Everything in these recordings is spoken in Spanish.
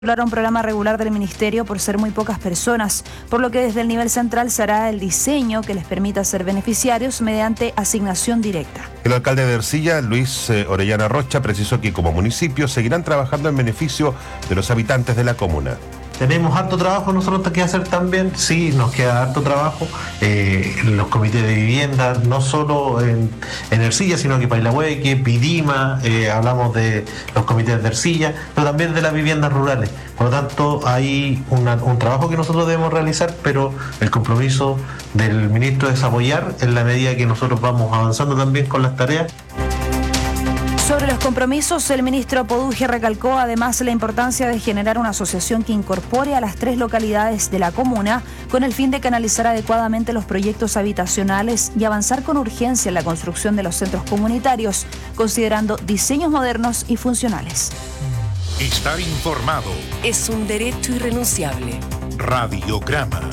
a un programa regular del Ministerio por ser muy pocas personas, por lo que desde el nivel central se hará el diseño que les permita ser beneficiarios mediante asignación directa. El alcalde de Ercilla, Luis Orellana Rocha, precisó que como municipio seguirán trabajando en beneficio de los habitantes de la comuna. Tenemos harto trabajo nosotros que hacer también, sí, nos queda harto trabajo. Los comités de vivienda, no solo en Ercilla, sino que Pailahueque, Pidima, hablamos de los comités de Ercilla, pero también de las viviendas rurales. Por lo tanto, hay un trabajo que nosotros debemos realizar, pero el compromiso del ministro es apoyar en la medida que nosotros vamos avanzando también con las tareas. Sobre los compromisos, el ministro Poduje recalcó además la importancia de generar una asociación que incorpore a las 3 localidades de la comuna con el fin de canalizar adecuadamente los proyectos habitacionales y avanzar con urgencia en la construcción de los centros comunitarios, considerando diseños modernos y funcionales. Estar informado es un derecho irrenunciable. Radiograma.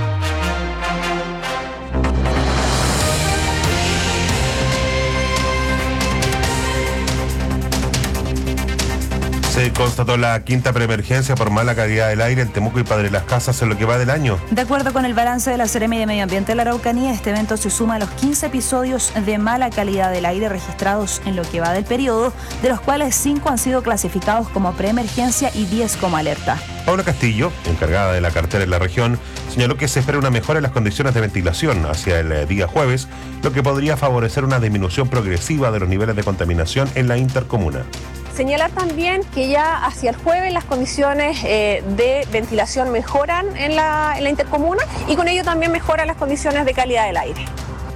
Se constató la quinta preemergencia por mala calidad del aire en Temuco y Padre Las Casas en lo que va del año. De acuerdo con el balance de la Seremi de Medio Ambiente de la Araucanía, este evento se suma a los 15 episodios de mala calidad del aire registrados en lo que va del periodo, de los cuales 5 han sido clasificados como preemergencia y 10 como alerta. Paula Castillo, encargada de la cartera en la región, señaló que se espera una mejora en las condiciones de ventilación hacia el día jueves, lo que podría favorecer una disminución progresiva de los niveles de contaminación en la intercomuna. Señalar también que ya hacia el jueves las condiciones de ventilación mejoran en la intercomuna y con ello también mejoran las condiciones de calidad del aire.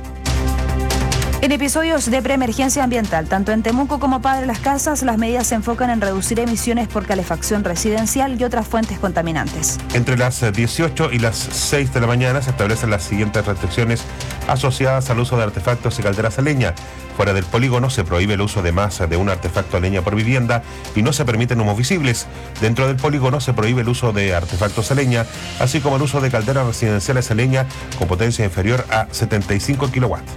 En episodios de preemergencia ambiental, tanto en Temuco como Padre Las Casas, las medidas se enfocan en reducir emisiones por calefacción residencial y otras fuentes contaminantes. Entre las 18 y las 6 de la mañana se establecen las siguientes restricciones asociadas al uso de artefactos y calderas a leña. Fuera del polígono se prohíbe el uso de más de un artefacto a leña por vivienda y no se permiten humos visibles. Dentro del polígono se prohíbe el uso de artefactos a leña, así como el uso de calderas residenciales a leña con potencia inferior a 75 kilowatts.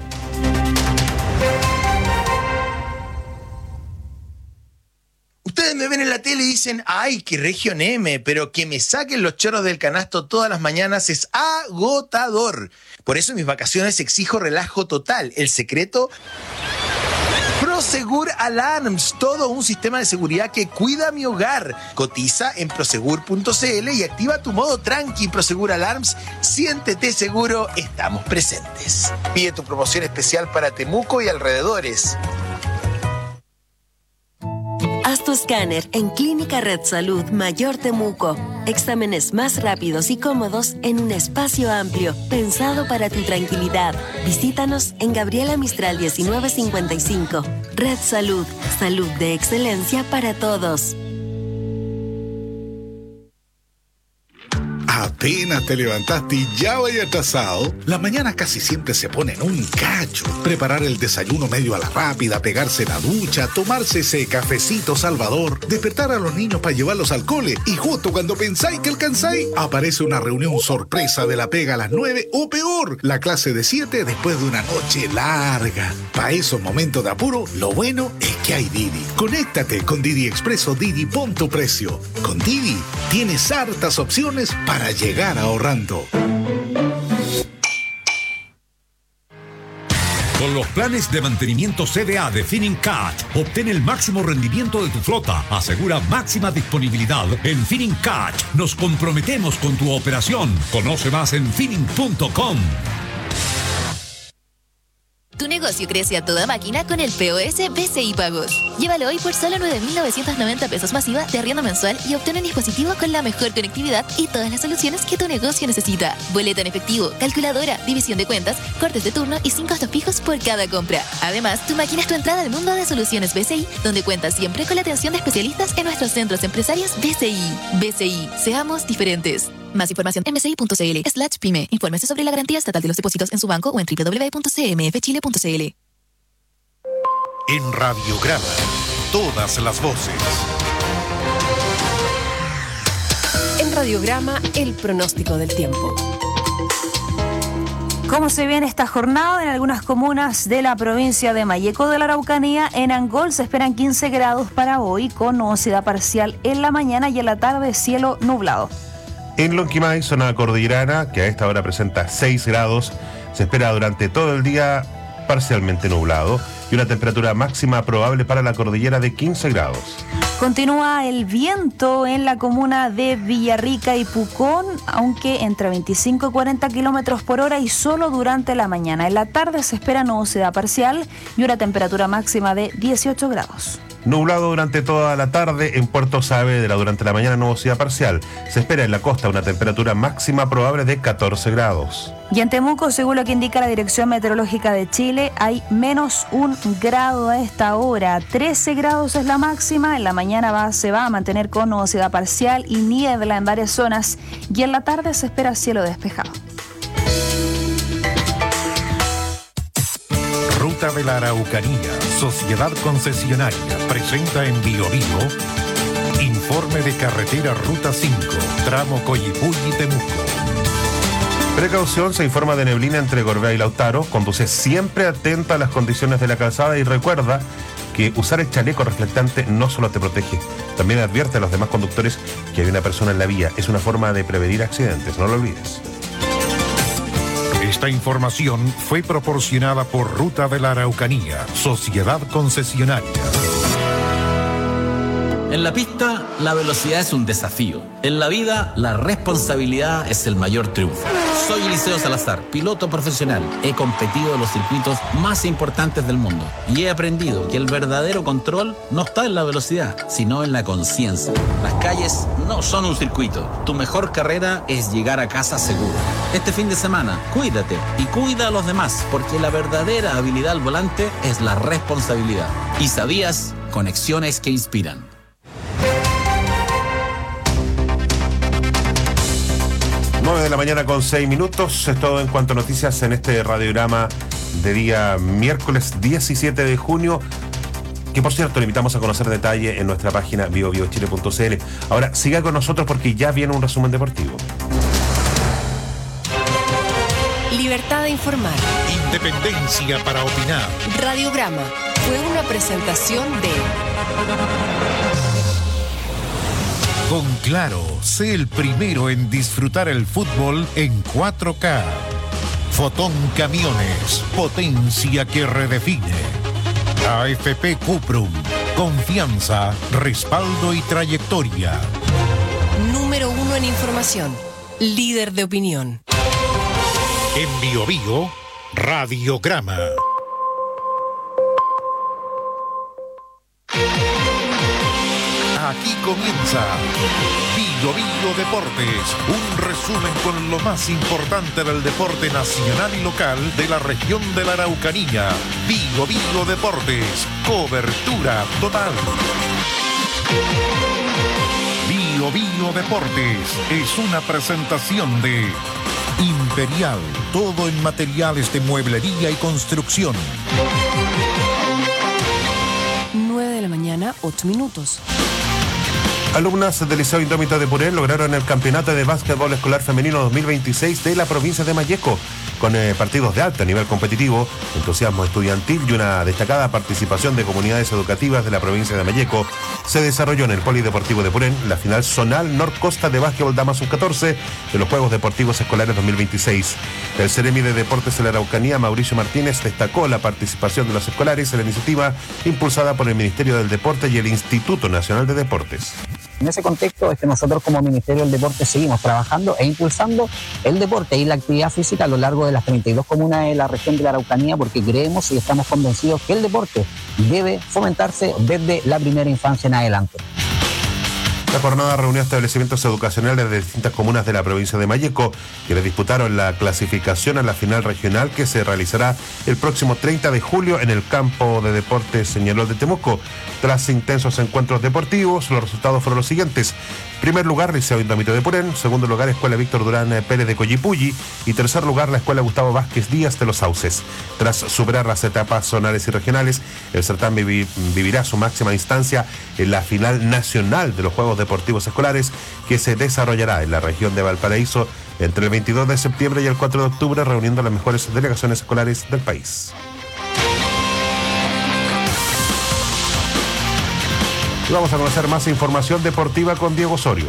Ustedes me ven en la tele y dicen, ¡ay, qué región M! Pero que me saquen los chorros del canasto todas las mañanas es agotador. Por eso en mis vacaciones exijo relajo total. El secreto, Prosegur Alarms, todo un sistema de seguridad que cuida mi hogar. Cotiza en prosegur.cl y activa tu modo tranqui. Prosegur Alarms, siéntete seguro, estamos presentes. Pide tu promoción especial para Temuco y alrededores. Haz tu escáner en Clínica Red Salud Mayor Temuco. Exámenes más rápidos y cómodos en un espacio amplio, pensado para tu tranquilidad. Visítanos en Gabriela Mistral 1955. Red Salud, salud de excelencia para todos. Apenas te levantaste y ya vaya atrasado. Las mañanas casi siempre se ponen un cacho. Preparar el desayuno medio a la rápida, pegarse la ducha, tomarse ese cafecito salvador, despertar a los niños para llevarlos al cole y justo cuando pensáis que alcanzáis, aparece una reunión sorpresa de la pega a las 9 o peor, la clase de 7 después de una noche larga. Para esos momentos de apuro, lo bueno es que hay Didi. Conéctate con Didi Expreso Didi, pon tu precio. Con Didi tienes hartas opciones para llegar ahorrando. Con los planes de mantenimiento CDA de Finincat, obtén el máximo rendimiento de tu flota. Asegura máxima disponibilidad en Finincat. Nos comprometemos con tu operación. Conoce más en Finin.com. Tu negocio crece a toda máquina con el POS BCI Pagos. Llévalo hoy por solo 9.990 pesos masiva de arriendo mensual y obtén un dispositivo con la mejor conectividad y todas las soluciones que tu negocio necesita. Boleta en efectivo, calculadora, división de cuentas, cortes de turno y 5 costos fijos por cada compra. Además, tu máquina es tu entrada al mundo de soluciones BCI, donde cuentas siempre con la atención de especialistas en nuestros centros empresarios BCI. BCI, seamos diferentes. Más información en bci.cl/pyme. Infórmese sobre la garantía estatal de los depósitos en su banco o en www.cmfchile.cl. En Radiograma, todas las voces. En Radiograma, el pronóstico del tiempo. ¿Cómo se viene esta jornada? En algunas comunas de la provincia de Malleco de la Araucanía, en Angol se esperan 15 grados para hoy, con nubosidad parcial en la mañana y en la tarde cielo nublado. En Lonquimay, zona cordillerana, que a esta hora presenta 6 grados, se espera durante todo el día parcialmente nublado y una temperatura máxima probable para la cordillera de 15 grados. Continúa el viento en la comuna de Villarrica y Pucón, aunque entre 25 y 40 kilómetros por hora y solo durante la mañana. En la tarde se espera nubosidad parcial y una temperatura máxima de 18 grados. Nublado durante toda la tarde en Puerto Saavedra, durante la mañana nubosidad parcial. Se espera en la costa una temperatura máxima probable de 14 grados. Y en Temuco, según lo que indica la Dirección Meteorológica de Chile, hay menos 1 grado a esta hora. 13 grados es la máxima. En la mañana se va a mantener con nubosidad parcial y niebla en varias zonas. Y en la tarde se espera cielo despejado. Ruta de la Araucanía, Sociedad Concesionaria, presenta en Biobío informe de carretera Ruta 5, tramo Coyipulli-Temuco. Precaución, se informa de neblina entre Gorbea y Lautaro. Conduce siempre atenta a las condiciones de la calzada y recuerda que usar el chaleco reflectante no solo te protege, también advierte a los demás conductores que hay una persona en la vía. Es una forma de prevenir accidentes, no lo olvides. Esta información fue proporcionada por Ruta de la Araucanía, Sociedad Concesionaria. En la pista, la velocidad es un desafío. En la vida, la responsabilidad es el mayor triunfo. Soy Eliseo Salazar, piloto profesional. He competido en los circuitos más importantes del mundo y he aprendido que el verdadero control no está en la velocidad, sino en la conciencia. Las calles no son un circuito. Tu mejor carrera es llegar a casa seguro. Este fin de semana, cuídate y cuida a los demás, porque la verdadera habilidad al volante es la responsabilidad. ¿Y sabías? Conexiones que inspiran. 9 de la mañana con 6 minutos. Es todo en cuanto a noticias en este radiograma de día miércoles 17 de junio. Que por cierto, le invitamos a conocer detalle en nuestra página biobiochile.cl. Ahora, siga con nosotros porque ya viene un resumen deportivo. Libertad de informar. Independencia para opinar. Radiograma fue una presentación de... Con Claro, sé el primero en disfrutar el fútbol en 4K. Fotón Camiones, potencia que redefine. AFP Cuprum, confianza, respaldo y trayectoria. Número 1 en información, líder de opinión. En Biobío, Radiograma. Aquí comienza Biobío Deportes, un resumen con lo más importante del deporte nacional y local de la región de la Araucanía. Biobío Deportes, cobertura total. Biobío Deportes es una presentación de Imperial, todo en materiales de mueblería y construcción. 9 de la mañana, 8 minutos. Alumnas del Liceo Indómito de Purén lograron el campeonato de básquetbol escolar femenino 2026 de la provincia de Malleco, con partidos de alto nivel competitivo, entusiasmo estudiantil y una destacada participación de comunidades educativas de la provincia de Malleco. Se desarrolló en el Polideportivo de Purén la final zonal Norcosta de básquetbol Dama Sub-14 de los Juegos Deportivos Escolares 2026. El Seremi de Deportes de la Araucanía, Mauricio Martínez, destacó la participación de los escolares en la iniciativa impulsada por el Ministerio del Deporte y el Instituto Nacional de Deportes. En ese contexto es que nosotros como Ministerio del Deporte seguimos trabajando e impulsando el deporte y la actividad física a lo largo de las 32 comunas de la región de la Araucanía, porque creemos y estamos convencidos que el deporte debe fomentarse desde la primera infancia en adelante. La jornada reunió establecimientos educacionales de distintas comunas de la provincia de Malleco, que le disputaron la clasificación a la final regional que se realizará el próximo 30 de julio en el campo de deportes Señaló de Temuco. Tras intensos encuentros deportivos, los resultados fueron los siguientes. Primer lugar, Liceo Indómito de Purén. Segundo lugar, Escuela Víctor Durán Pérez de Coyipulli. Y tercer lugar, la Escuela Gustavo Vázquez Díaz de Los Sauces. Tras superar las etapas zonales y regionales, el certamen vivirá su máxima instancia en la final nacional de los Juegos Deportivos Escolares que se desarrollará en la región de Valparaíso entre el 22 de septiembre y el 4 de octubre, reuniendo las mejores delegaciones escolares del país. Y vamos a conocer más información deportiva con Diego Osorio.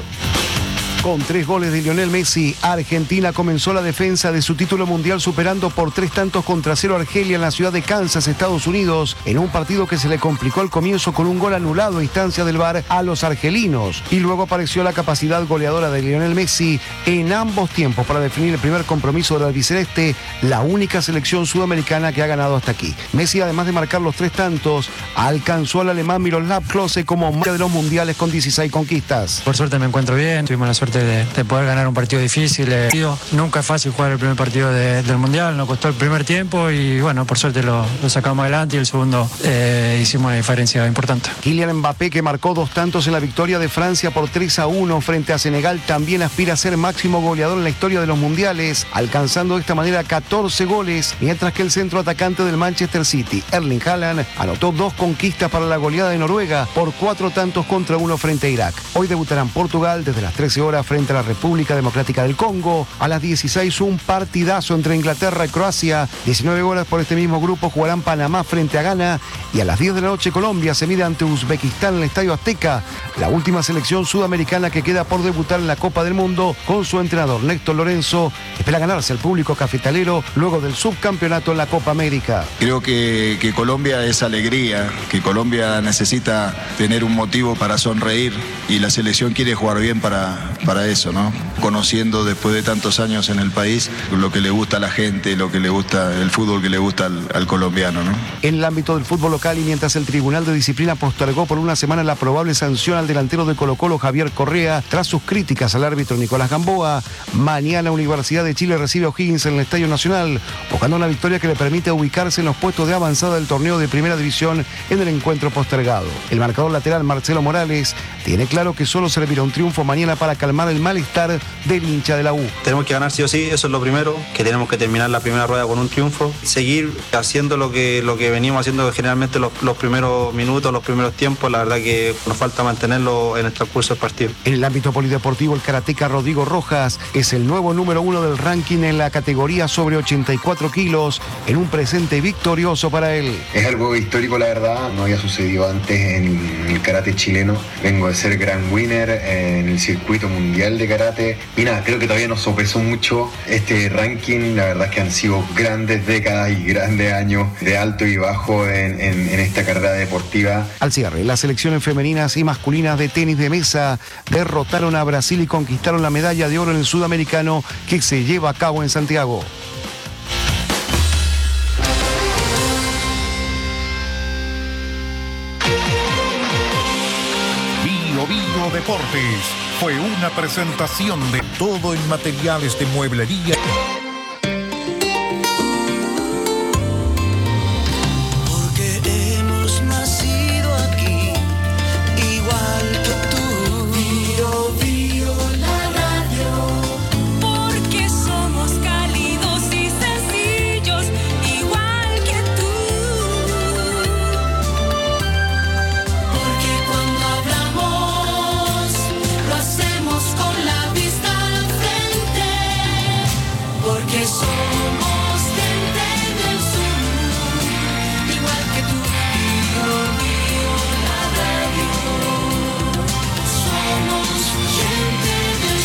Con 3 goles de Lionel Messi, Argentina comenzó la defensa de su título mundial superando por 3 tantos contra 0 a Argelia en la ciudad de Kansas, Estados Unidos, en un partido que se le complicó al comienzo con un gol anulado a instancia del VAR a los argelinos. Y luego apareció la capacidad goleadora de Lionel Messi en ambos tiempos para definir el primer compromiso del albiceleste, la única selección sudamericana que ha ganado hasta aquí. Messi, además de marcar los 3 tantos, alcanzó al alemán Miroslav Klose como marca de los mundiales con 16 conquistas. Por suerte me encuentro bien, tuvimos la suerte de poder ganar un partido difícil. Nunca es fácil jugar el primer partido del Mundial, nos costó el primer tiempo y bueno, por suerte lo sacamos adelante y el segundo hicimos una diferencia importante. Kylian Mbappé, que marcó 2 tantos en la victoria de Francia por 3-1 frente a Senegal, también aspira a ser máximo goleador en la historia de los mundiales, alcanzando de esta manera 14 goles, mientras que el centro atacante del Manchester City, Erling Haaland, anotó 2 conquistas para la goleada de Noruega por 4 tantos contra 1 frente a Irak. Hoy debutarán Portugal desde las 13 horas frente a la República Democrática del Congo. A las 16 un partidazo entre Inglaterra y Croacia. 19 horas por este mismo grupo jugarán Panamá frente a Ghana. Y a las 10 de la noche Colombia se mide ante Uzbekistán en el Estadio Azteca, la última selección sudamericana que queda por debutar en la Copa del Mundo, con su entrenador Néstor Lorenzo. Espera ganarse al público cafetalero luego del subcampeonato en la Copa América. Creo que Colombia es alegría, que Colombia necesita tener un motivo para sonreír y la selección quiere jugar bien para eso, ¿no? Conociendo después de tantos años en el país lo que le gusta a la gente, lo que le gusta, el fútbol que le gusta al colombiano, ¿no? En el ámbito del fútbol local, y mientras el Tribunal de Disciplina postergó por una semana la probable sanción al delantero de Colo-Colo Javier Correa tras sus críticas al árbitro Nicolás Gamboa, mañana Universidad de Chile recibe a O'Higgins en el Estadio Nacional, buscando una victoria que le permite ubicarse en los puestos de avanzada del torneo de Primera División en el encuentro postergado. El marcador lateral Marcelo Morales tiene claro que solo servirá un triunfo mañana para calmar el malestar del hincha de la U. Tenemos que ganar sí o sí, eso es lo primero, que tenemos que terminar la primera rueda con un triunfo, seguir haciendo lo que venimos haciendo generalmente los primeros minutos, los primeros tiempos. La verdad que nos falta mantenerlo en el transcurso del partido. En el ámbito polideportivo, el karateca Rodrigo Rojas es el nuevo número 1 del ranking en la categoría sobre 84 kilos, en un presente victorioso para él. Es algo histórico, la verdad, no había sucedido antes en el karate chileno. Vengo de ser gran winner en el circuito mundial de karate y nada, creo que todavía nos sopesó mucho este ranking. La verdad es que han sido grandes décadas y grandes años de alto y bajo en esta carrera deportiva. Al cierre, las selecciones femeninas y masculinas de tenis de mesa derrotaron a Brasil y conquistaron la medalla de oro en el sudamericano que se lleva a cabo en Santiago. Bio Deportes fue una presentación de todo en materiales de mueblería. Porque hemos nacido aquí, igual que tú. Bio, la radio. Porque somos cálidos y sencillos, igual que tú. Porque cuando hablamos, lo hacemos con la vista al frente. Porque somos gente del sur, igual que tú. Bio, la radio. Somos gente del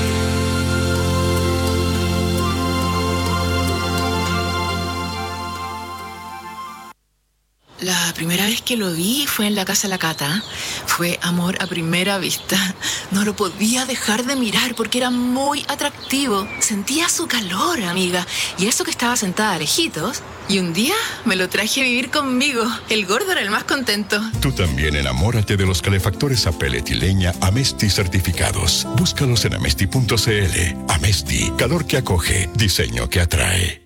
La primera vez que lo vi fue en la casa de la Cata. Fue amor a primera vista. No lo podía dejar de mirar porque era muy atractivo. Sentía su calor, amiga. Y eso que estaba sentada a lejitos. Y un día me lo traje a vivir conmigo. El gordo era el más contento. Tú también enamórate de los calefactores a pellet y leña Amesti certificados. Búscalos en amesti.cl. Amesti, calor que acoge, diseño que atrae.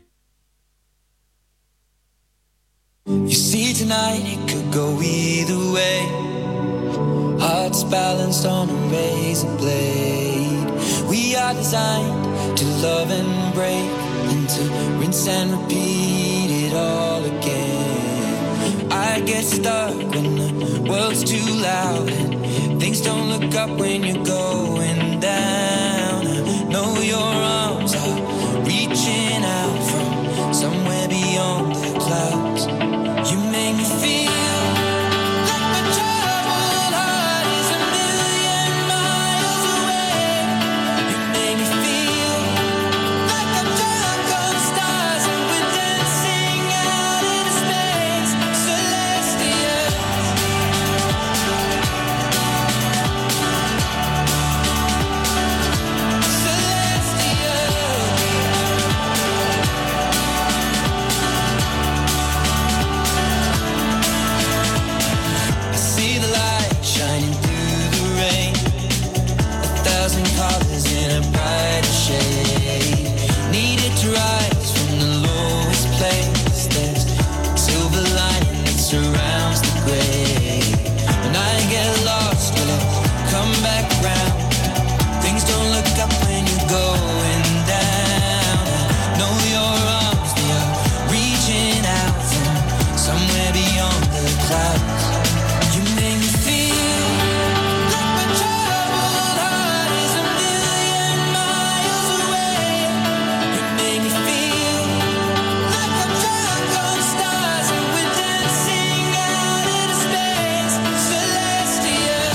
You see tonight it could go either way. Hearts balanced on a razor blade. We are designed to love and break, and to rinse and repeat it all again. I get stuck when the world's too loud and Things don't look up when you're going down. I know your arms are reaching out from somewhere beyond the clouds. You make me feel like my troubled heart is a million miles away. You make me feel like I'm drunk on stars and we're dancing out into space, celestial. I see the light shining through the rain, 1,000 colors in a brighter shade. Needed to rise from the lowest place. There's silver lining that surrounds the gray. When I get lost, will it come back round? Things don't look up when you're going down. I know your arms, they are reaching out from somewhere beyond the clouds. You make me feel like my troubled heart is a million miles away. You make me feel like I'm drunk on stars and we're dancing out into space, celestial.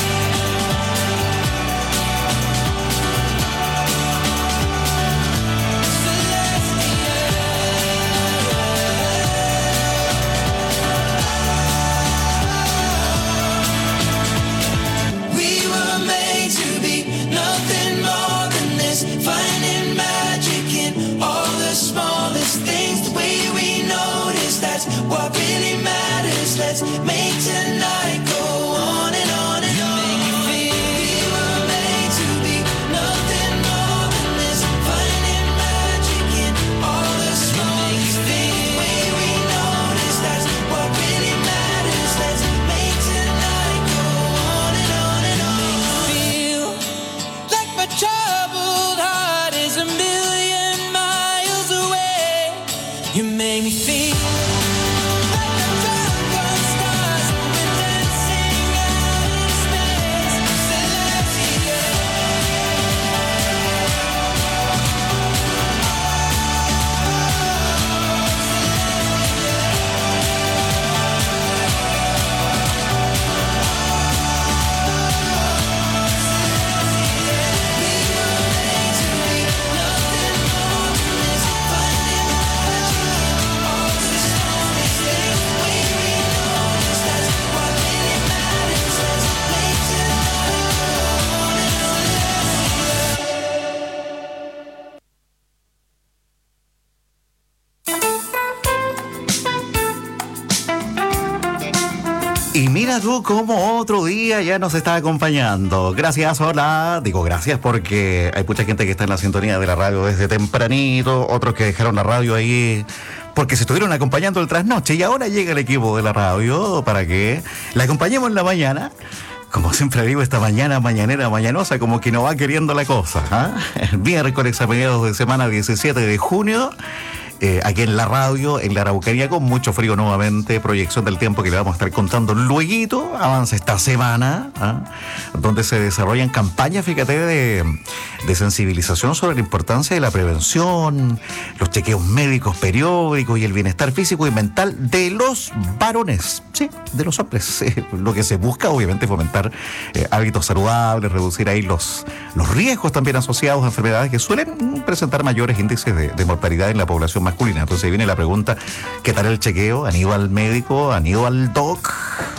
We were made to be nothing more than this, finding magic in all the smallest things. The way we notice, that's what really matters. Let's make tonight go on and on and on. We were made to be nothing more than this, finding magic in all the smallest things. The way we notice, that's what really matters. Let's make tonight go on and on and on. Feel like my troubled heart is a million miles away. You make me feel like I'm drunk on stars and we're dancing out in space, celestial. Y mira tú cómo otro día ya nos está acompañando. Gracias, hola. Digo gracias porque hay mucha gente que está en la sintonía de la radio desde tempranito, otros que dejaron la radio ahí porque se estuvieron acompañando el trasnoche y ahora llega el equipo de la radio para que la acompañemos en la mañana. Como siempre digo, esta mañana, mañanera, mañanosa, como que no va queriendo la cosa, ¿ah? El miércoles a mediados de semana 17 de junio. Aquí en la radio, en la Araucanía, con mucho frío nuevamente, proyección del tiempo que le vamos a estar contando luego, avanza esta semana, donde se desarrollan campañas, fíjate, de sensibilización sobre la importancia de la prevención, los chequeos médicos periódicos y el bienestar físico y mental de los varones, sí, de los hombres. Lo que se busca, obviamente, fomentar hábitos saludables, reducir ahí los riesgos también asociados a enfermedades que suelen presentar mayores índices de mortalidad en la población masculina. Entonces viene la pregunta, ¿qué tal el chequeo? ¿Han ido al médico? ¿Han ido al doc?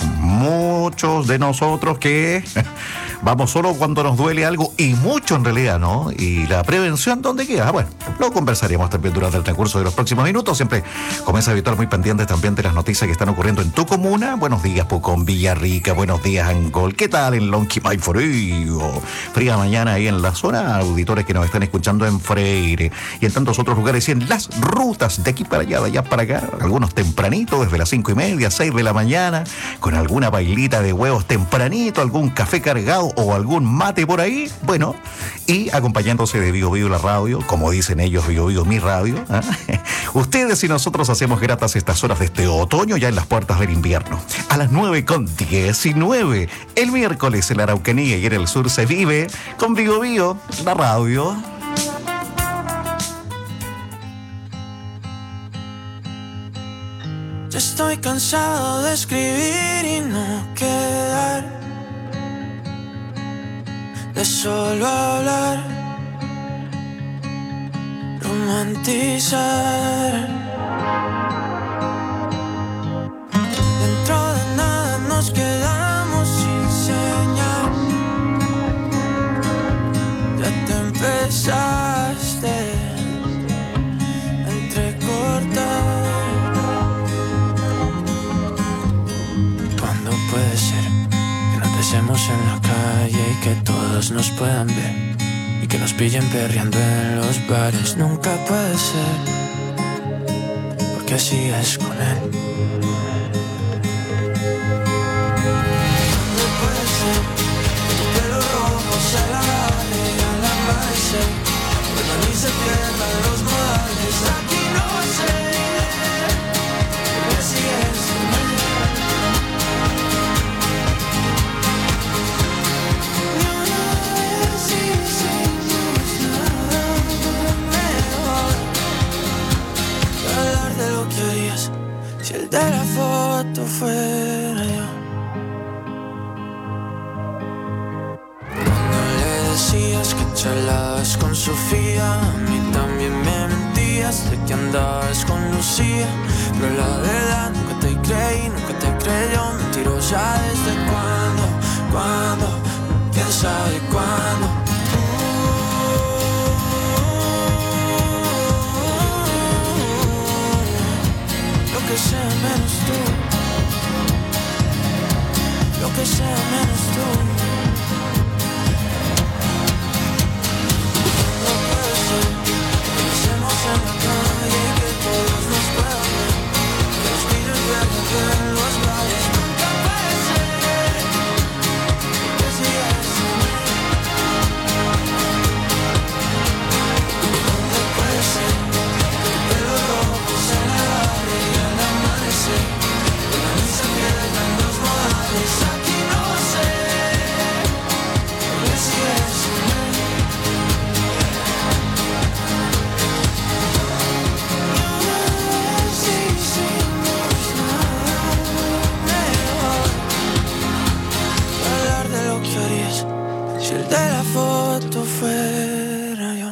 Muchos de nosotros que vamos solo cuando nos duele algo y mucho en realidad, ¿no? Y la prevención, ¿dónde queda? Bueno, lo conversaremos también durante el transcurso de los próximos minutos. Siempre comienza a estar muy pendientes también de las noticias que están ocurriendo en tu comuna. Buenos días, Pucón, Villarrica. Buenos días, Angol. ¿Qué tal en Lonquimay, frío? Fría mañana ahí en la zona. Auditores que nos están escuchando en Freire y en tantos otros lugares y en las rutas de aquí para allá, de allá para acá. Algunos tempranitos, desde las 5:30, 6 de la mañana, con alguna bailita yema de huevos tempranito, algún café cargado o algún mate por ahí, bueno, y acompañándose de Bio Bio la radio, como dicen ellos, Bio Bio mi radio, ¿eh? Ustedes y nosotros hacemos gratas estas horas de este otoño ya en las puertas del invierno. A las 9:19, el miércoles en la Araucanía y en el sur se vive con Bio Bio la radio. Ya estoy cansado de escribir y no quedar, de solo hablar, romantizar. Dentro de nada nos quedamos sin señal. Ya te empezaste a entrecortar. Puede ser que nos besemos en la calle y que todos nos puedan ver y que nos pillen perreando en los bares. Nunca puede ser, porque así es con él. No puede ser que tu pelo rojo se alargue al amanecer, cuando ni se pierdan los modales. Aquí no va a ser, porque así es con él. Si el de la foto fuera yo, cuando le decías que charlabas con Sofía, a mí también me mentías de que andabas con Lucía. Pero la verdad nunca te creí, nunca te creyó. Mentirosa desde cuándo, quién sabe cuándo. Lo que sea menos tú, lo que sea menos tú. No puede ser que pensemos en la calle y que todos nos puedan ver, que los niños vean en los bares. Nunca puede ser, que si es no puede ser que tu pelo rojo se alargue y al amanecer cuando ni se pierdan los modales. Aquí no sé, porque si es si hicimos nada mejor, hablar de lo que harías si el de la foto fuera yo.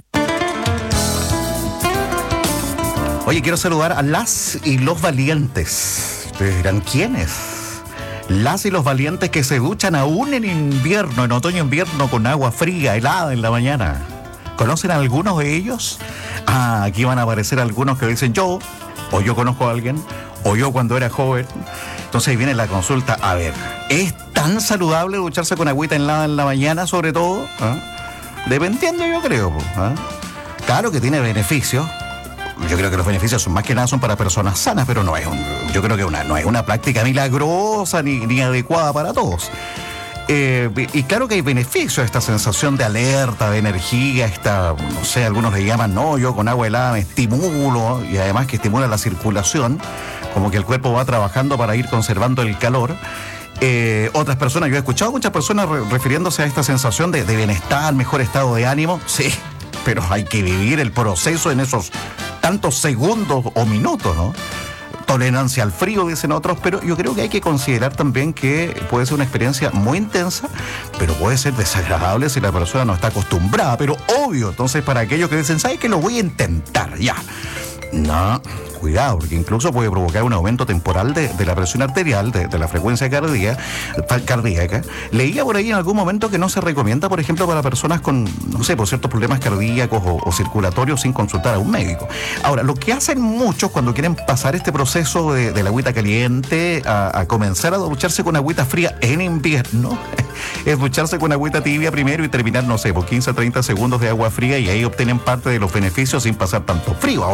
Oye, quiero saludar a las y los valientes. Ustedes dirán, ¿quiénes? Las y los valientes que se duchan aún en invierno, en otoño-invierno, con agua fría, helada en la mañana. ¿Conocen a algunos de ellos? Ah, aquí van a aparecer algunos que dicen yo, o yo conozco a alguien, o yo cuando era joven. Entonces ahí viene la consulta. A ver, ¿es tan saludable ducharse con agüita helada en la mañana, sobre todo? ¿Ah? Dependiendo, yo creo. ¿Ah? Claro que tiene beneficios. Yo creo que los beneficios son más que nada son para personas sanas, pero no es yo creo que no es una práctica milagrosa ni adecuada para todos. Y claro que hay beneficios, esta sensación de alerta, de energía, no sé, algunos le llaman, no, yo con agua helada me estimulo, y además que estimula la circulación, como que el cuerpo va trabajando para ir conservando el calor. Otras personas, yo he escuchado muchas personas refiriéndose a esta sensación de bienestar, mejor estado de ánimo, sí, pero hay que vivir el proceso en esos tantos segundos o minutos, ¿no? Tolerancia al frío, dicen otros, pero yo creo que hay que considerar también que puede ser una experiencia muy intensa, pero puede ser desagradable si la persona no está acostumbrada, pero obvio. Entonces, para aquellos que dicen, ¿sabes qué? Lo voy a intentar, ya. No, cuidado, porque incluso puede provocar un aumento temporal de la presión arterial, de la frecuencia cardíaca. Leía por ahí en algún momento que no se recomienda, por ejemplo, para personas con, no sé, por ciertos problemas cardíacos o circulatorios sin consultar a un médico. Ahora, lo que hacen muchos cuando quieren pasar este proceso de la agüita caliente a comenzar a ducharse con agüita fría en invierno, es ducharse con agüita tibia primero y terminar, no sé, por 15 a 30 segundos de agua fría, y ahí obtienen parte de los beneficios sin pasar tanto frío. Ahora,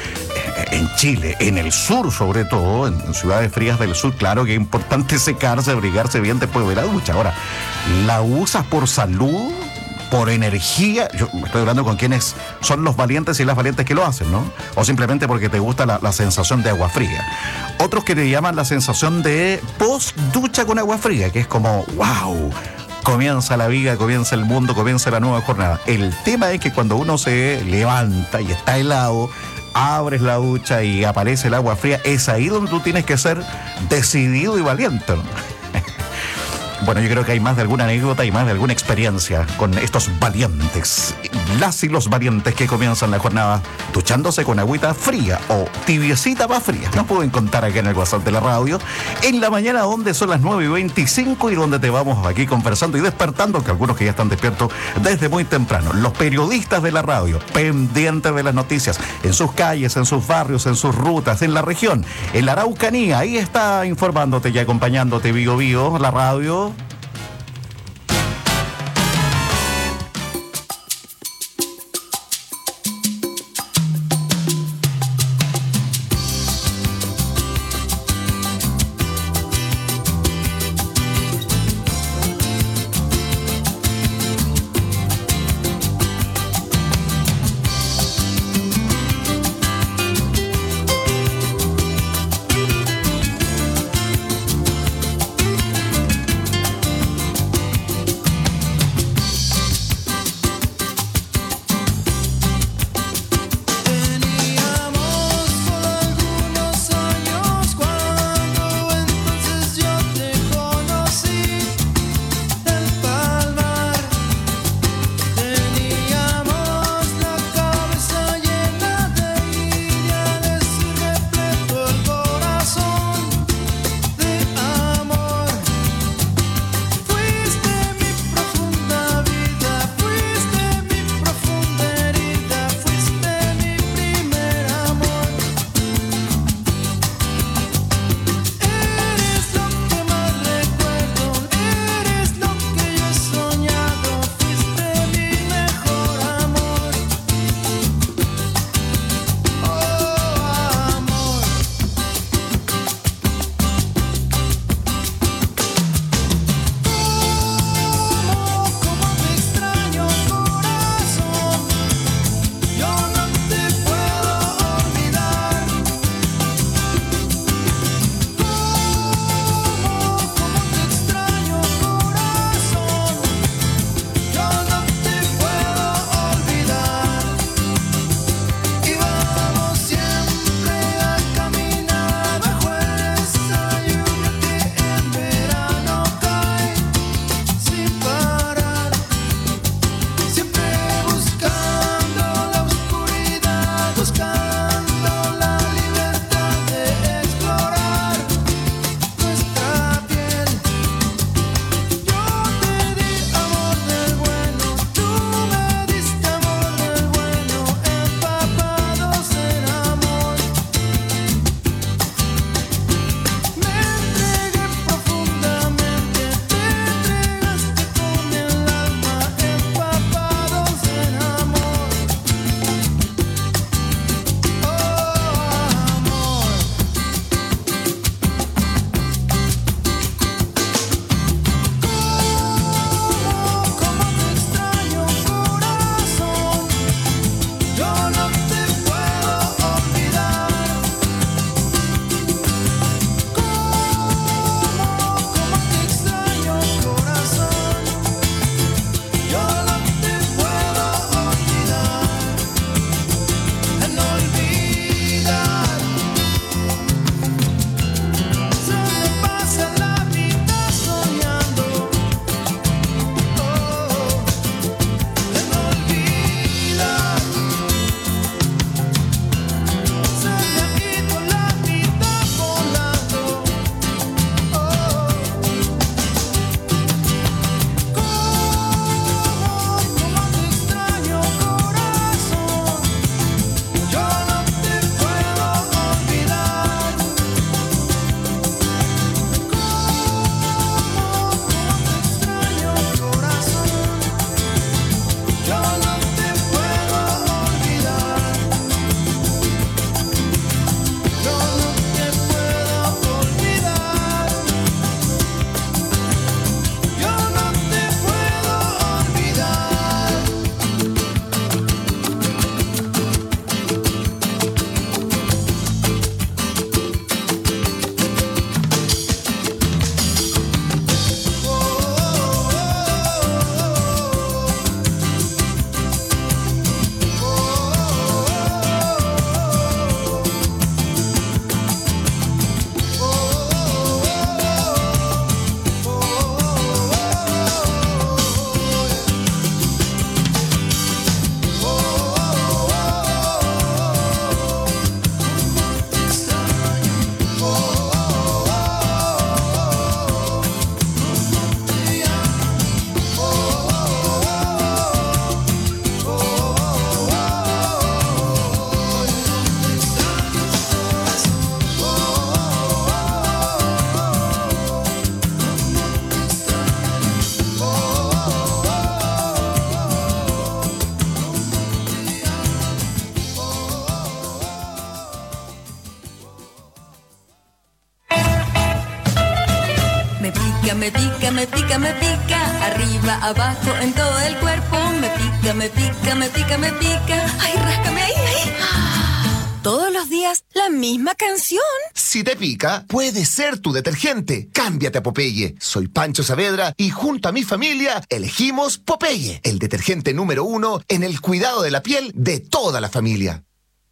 en Chile, en el sur sobre todo, en ciudades frías del sur, claro que es importante secarse, abrigarse bien después de la ducha. Ahora, ¿la usas por salud, por energía? Yo estoy hablando con quienes son los valientes y las valientes que lo hacen, ¿no? O simplemente porque te gusta la sensación de agua fría. Otros que le llaman la sensación de post-ducha con agua fría, que es como, wow, comienza la vida, comienza el mundo, comienza la nueva jornada. El tema es que cuando uno se levanta y está helado, abres la ducha y aparece el agua fría, es ahí donde tú tienes que ser decidido y valiente, ¿no? Bueno, yo creo que hay más de alguna anécdota y más de alguna experiencia con estos valientes, las y los valientes que comienzan la jornada duchándose con agüita fría o tibiecita más fría. Nos pueden contar aquí en el WhatsApp de la radio en la mañana, donde son las 9:25 y donde te vamos aquí conversando y despertando, que algunos que ya están despiertos desde muy temprano. Los periodistas de la radio, pendientes de las noticias, en sus calles, en sus barrios, en sus rutas, en la región, en la Araucanía. Ahí está informándote y acompañándote Bío Bío, la radio. me pica, me pica, me pica. Arriba, abajo, en todo el cuerpo. Me pica, me pica, me pica, me pica. Ay, ráscame ahí, ahí. Todos los días, la misma canción. Si te pica, puede ser tu detergente. Cámbiate a Popeye. Soy Pancho Saavedra y junto a mi familia elegimos Popeye, el detergente número 1 en el cuidado de la piel de toda la familia.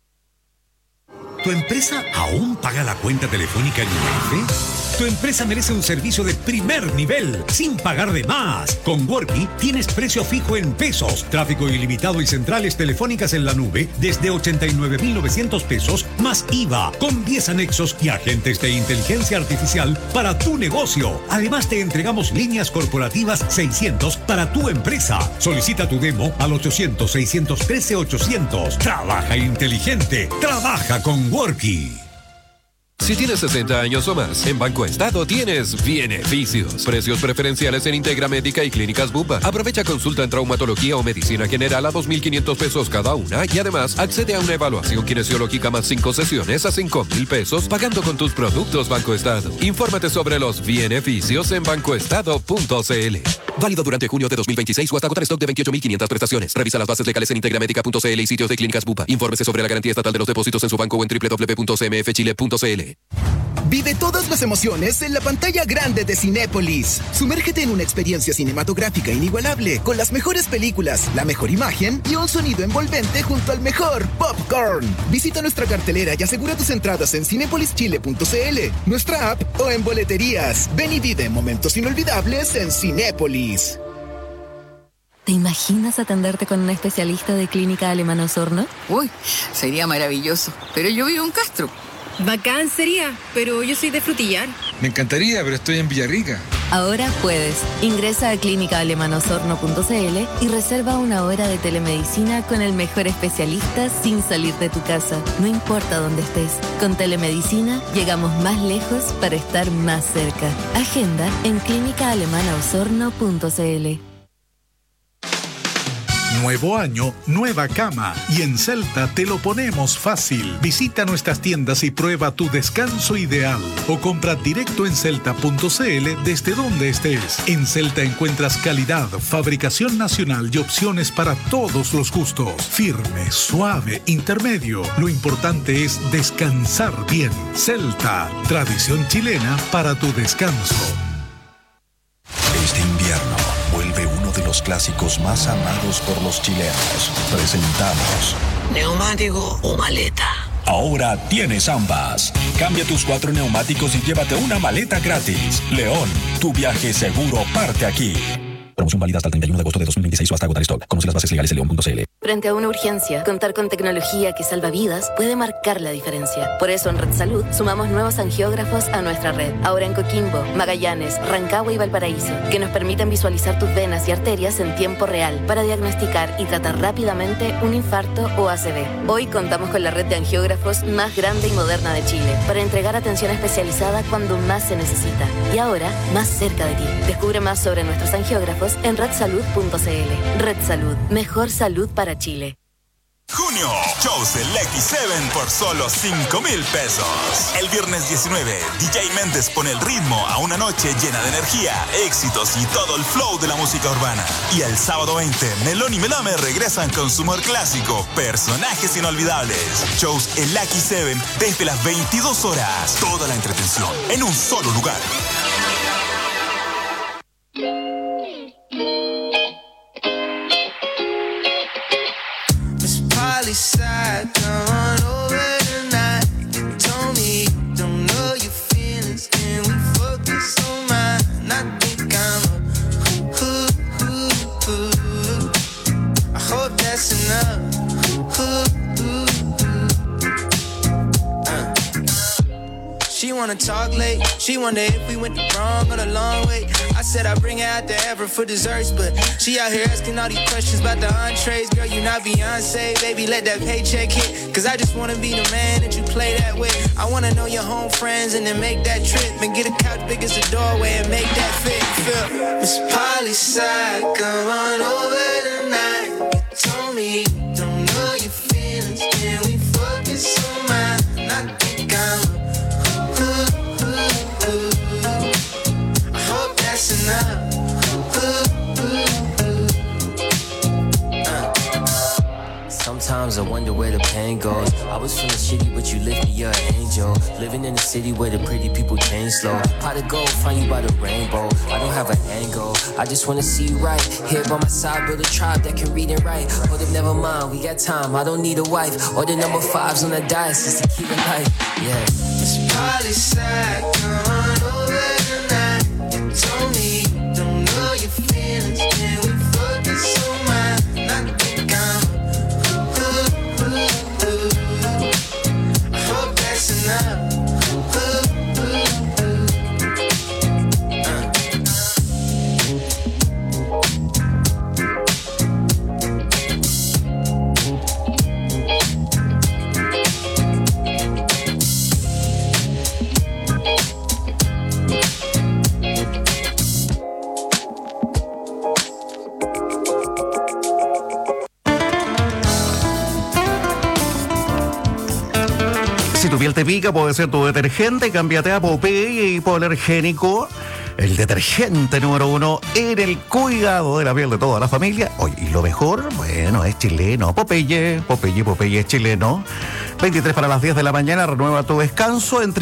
¿Tu empresa aún paga la cuenta telefónica en UF? Tu empresa merece un servicio de primer nivel, sin pagar de más. Con Worky tienes precio fijo en pesos, tráfico ilimitado y centrales telefónicas en la nube desde 89.900 pesos más IVA, con 10 anexos y agentes de inteligencia artificial para tu negocio. Además te entregamos líneas corporativas 600 para tu empresa. Solicita tu demo al 800-613-800. Trabaja inteligente, trabaja con Worky. Si tienes 60 años o más, en Banco Estado tienes beneficios. Precios preferenciales en Integra Médica y Clínicas Bupa. Aprovecha consulta en traumatología o medicina general a 2.500 pesos cada una y además accede a una evaluación kinesiológica más 5 sesiones a 5.000 pesos pagando con tus productos Banco Estado. Infórmate sobre los beneficios en bancoestado.cl. Válido durante junio de 2026 o hasta agotar stock de 28.500 prestaciones. Revisa las bases legales en integramedica.cl y sitios de Clínicas Bupa. Infórmese sobre la garantía estatal de los depósitos en su banco o en www.cmfchile.cl. Vive todas las emociones en la pantalla grande de Cinépolis. Sumérgete en una experiencia cinematográfica inigualable con las mejores películas, la mejor imagen y un sonido envolvente junto al mejor popcorn. Visita nuestra cartelera y asegura tus entradas en cinepolischile.cl, nuestra app o en boleterías. Ven y vive momentos inolvidables en Cinépolis. ¿Te imaginas atenderte con un especialista de Clínica Alemana Osorno? Uy, sería maravilloso, pero yo vivo en Castro. Bacán sería, pero yo soy de Frutillar. Me encantaría, pero estoy en Villarrica. Ahora puedes. Ingresa a clínicaalemanosorno.cl y reserva una hora de telemedicina con el mejor especialista sin salir de tu casa. No importa dónde estés. Con telemedicina llegamos más lejos para estar más cerca. Agenda en clínicaalemanosorno.cl. Nuevo año, nueva cama. Y en Celta te lo ponemos fácil. Visita nuestras tiendas y prueba tu descanso ideal. O compra directo en celta.cl desde donde estés. En Celta encuentras calidad, fabricación nacional y opciones para todos los gustos. Firme, suave, intermedio. Lo importante es descansar bien. Celta, tradición chilena para tu descanso. Este invierno vuelve uno de los clásicos más amados por los chilenos. Presentamos ¿neumático o maleta? Ahora tienes ambas. Cambia tus 4 neumáticos y llévate una maleta gratis. León, tu viaje seguro parte aquí. Promoción válida hasta el 31 de agosto de 2026 o hasta agotar stock. Conoce las bases legales en leon.cl. Frente a una urgencia, contar con tecnología que salva vidas puede marcar la diferencia. Por eso en Red Salud sumamos nuevos angiógrafos a nuestra red. Ahora en Coquimbo, Magallanes, Rancagua y Valparaíso, que nos permiten visualizar tus venas y arterias en tiempo real para diagnosticar y tratar rápidamente un infarto o ACV. Hoy contamos con la red de angiógrafos más grande y moderna de Chile para entregar atención especializada cuando más se necesita. Y ahora, más cerca de ti. Descubre más sobre nuestros angiógrafos en redsalud.cl. Red Salud, mejor salud para Chile. Junio, shows del X7 por solo 5.000 pesos. El viernes 19, DJ Méndez pone el ritmo a una noche llena de energía, éxitos y todo el flow de la música urbana. Y el sábado 20, Melón y Melame regresan con su humor clásico, Personajes Inolvidables. Shows el X7 desde las 22 horas. Toda la entretención en un solo lugar. Side, come on over tonight. You told me you don't know your feelings. Can we focus on mine? And I think I'm I hope that's enough. She wanna talk late. She wonder if we went the wrong or the long way. I said I'd bring her out to Everett for desserts, but she out here asking all these questions about the entrees. Girl, you not Beyonce, baby, let that paycheck hit. Cause I just wanna be the man that you play that with. I wanna know your home friends and then make that trip. And get a couch big as a doorway and make that fit. Feel Miss Polly side, come on over tonight. You told me you don't know your feelings. Can we focus on mine? And I think I'm Sometimes I wonder where the pain goes. I was feeling shitty, but you lift me, you're an angel. Living in a city where the pretty people change slow. Pot of gold, find you by the rainbow. I don't have an angle, I just wanna see you right. Here by my side, build a tribe that can read and write. Hold up, never mind, we got time, I don't need a wife. Or the number 5s on the dice just to keep it light, yeah. It's probably sad, come on over tonight. You told me, don't know your feelings, can we focus on mine? And I think I'm I hope that's enough. Si tu piel te pica, puede ser tu detergente. Cámbiate a Popeye Hipoalergénico, el detergente número 1 en el cuidado de la piel de toda la familia. Oye, y lo mejor, bueno, es chileno. Popeye es chileno. 23 para las 10 de la mañana. Renueva tu descanso en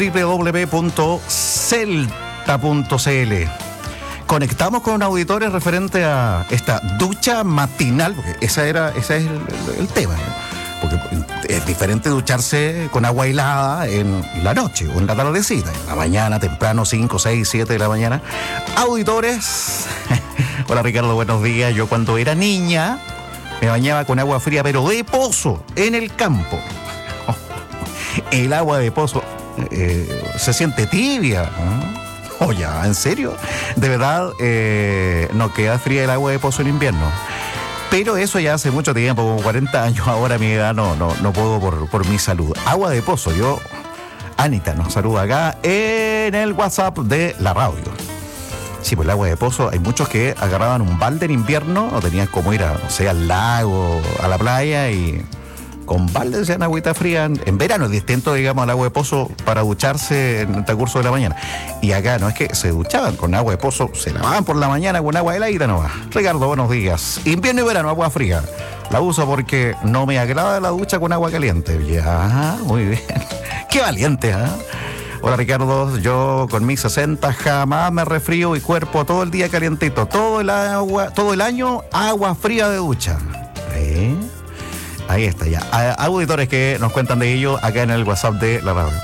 www.celta.cl. Conectamos con auditores referente a esta ducha matinal, porque ese es el tema, ¿no? Porque es diferente ducharse con agua helada en la noche o en la tardecita, en la mañana, temprano, 5, 6, 7 de la mañana. Auditores, hola Ricardo, buenos días. Yo cuando era niña me bañaba con agua fría, pero de pozo, en el campo. El agua de pozo se siente tibia, ¿no? Oh, ya, ¿en serio? De verdad, no queda fría el agua de pozo en invierno. Pero eso ya hace mucho tiempo, como 40 años. Ahora a mi edad no puedo por mi salud. Agua de pozo, Anita nos saluda acá en el WhatsApp de la radio. Sí, pues el agua de pozo, hay muchos que agarraban un balde en invierno, o tenían como ir al lago, a la playa, y con balde sean agüita fría. En verano es distinto, digamos, al agua de pozo para ducharse en el transcurso de la mañana. Y acá no es que se duchaban con agua de pozo, se lavaban por la mañana con agua heladita nomás. Ricardo, buenos días. Invierno y verano, agua fría. La uso porque no me agrada la ducha con agua caliente. Ya, muy bien. Qué valiente, ¿eh? Hola Ricardo, yo con mis 60 jamás me resfrío y cuerpo todo el día calientito. Todo el año, agua fría de ducha. Ahí está ya. Auditores que nos cuentan de ello acá en el WhatsApp de la radio.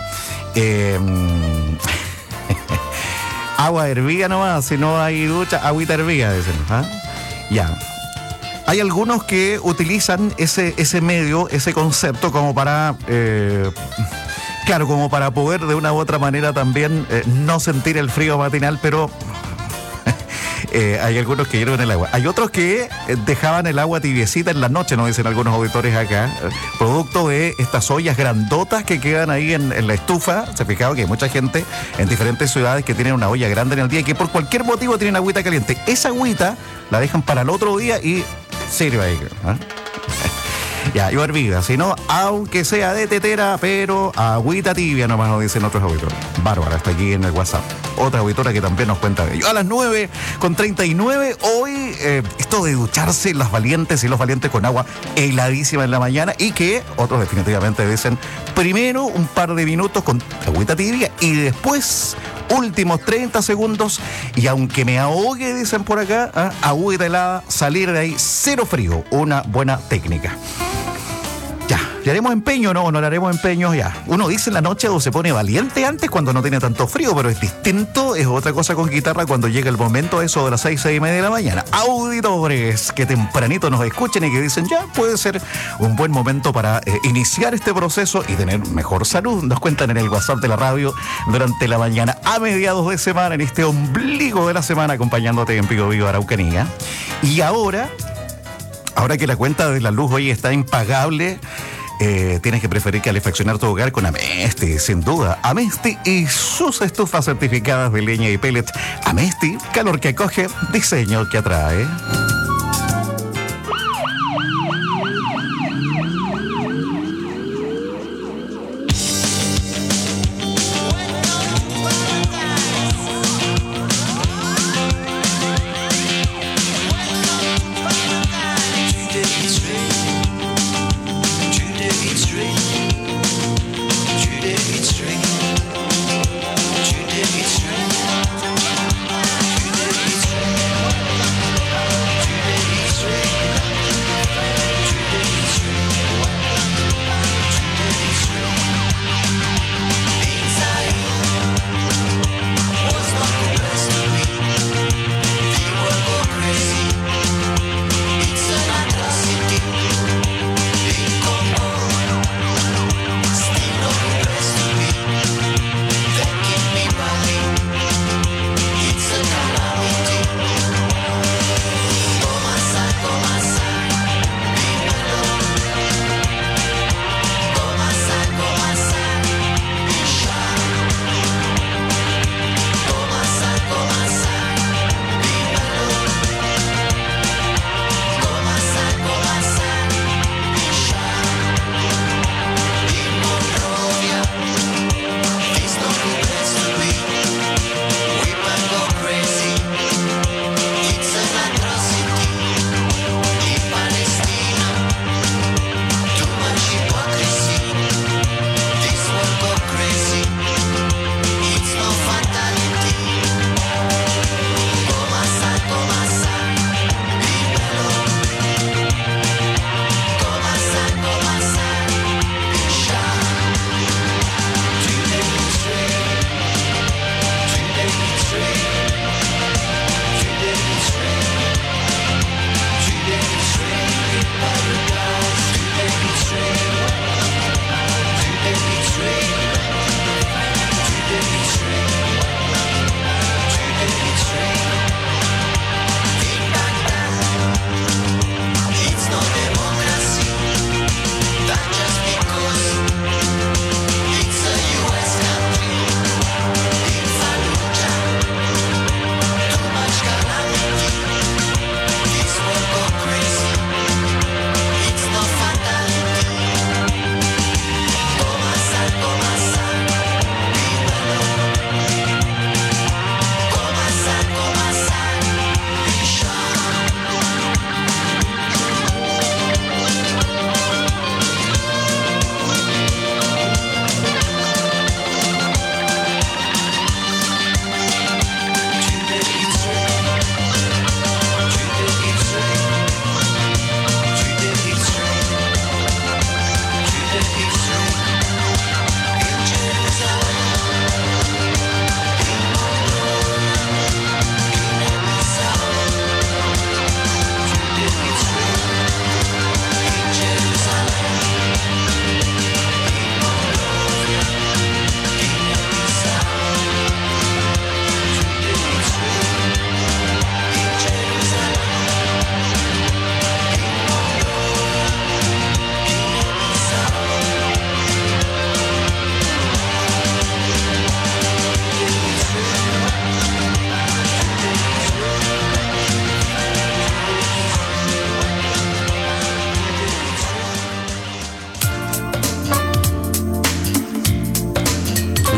Agua hervida nomás, si no hay ducha, agüita hervida, dicen. ¿Ah? Ya. Hay algunos que utilizan ese medio, ese concepto como para... claro, como para poder de una u otra manera también no sentir el frío matinal, pero... hay algunos que hierven el agua. Hay otros que dejaban el agua tibiecita en la noche, nos dicen algunos auditores acá, producto de estas ollas grandotas que quedan ahí en la estufa. Se ha fijado que hay mucha gente en diferentes ciudades que tienen una olla grande en el día y que por cualquier motivo tienen agüita caliente. Esa agüita la dejan para el otro día y sirve ahí. ¿Eh? Ya, yo hervida, si no, aunque sea de tetera, pero agüita tibia nomás, nos dicen otros auditores. Bárbara está aquí en el WhatsApp. Otra auditora que también nos cuenta de ello. A las 9:39, hoy esto de ducharse las valientes y los valientes con agua heladísima en la mañana, y que otros definitivamente dicen primero un par de minutos con agüita tibia y después últimos 30 segundos, y aunque me ahogue, dicen por acá, agüita helada, salir de ahí cero frío, una buena técnica. Ya, ¿le haremos empeño? No le haremos empeño, ya. Uno dice en la noche o se pone valiente antes cuando no tiene tanto frío, pero es distinto, es otra cosa con guitarra cuando llega el momento, eso de las 6:30 de la mañana. Auditores que tempranito nos escuchen y que dicen, ya, puede ser un buen momento para iniciar este proceso y tener mejor salud. Nos cuentan en el WhatsApp de la radio durante la mañana, a mediados de semana, en este ombligo de la semana, acompañándote en Pico Vivo Araucanía. Y ahora que la cuenta de la luz hoy está impagable, tienes que preferir calefaccionar tu hogar con Amesti, sin duda. Amesti y sus estufas certificadas de leña y pellet. Amesti, calor que acoge, diseño que atrae.